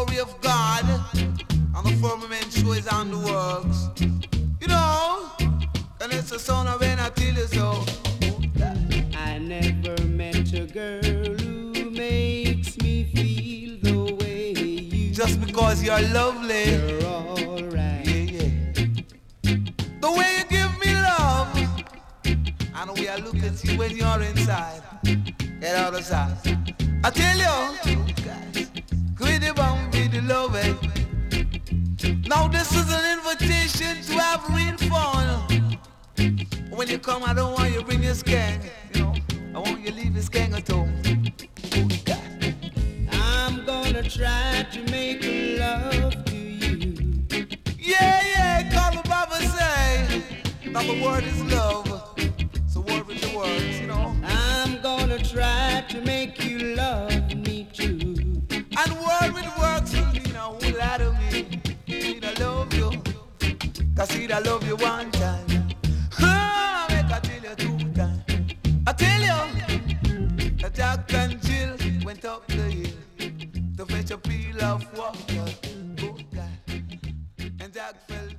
glory of God, and the firmament shows on the works. You know, and it's the son of when I tell you so. I never met a girl who makes me feel the way you. Just because you're lovely. You're alright. Yeah, yeah. The way you give me love, and the way I look at you when you're inside. Get out of sight. I tell you, guys, quit the bomb, be the love it. Now this is an invitation to have real fun. When you come, I don't want you bring your skank. You know, I want you leave your skank at home. I'm gonna try to make love to you. Yeah, yeah, call the Bible say that the word is love. So word with the words, you know. I'm gonna try to make you love me too. And word with works will mean a whole lot of me. Need I love you, cause see I love you one time. Make I tell you two times. I tell you that Jack and Jill went up the hill to fetch a peel of water. Oh God. And Jack fell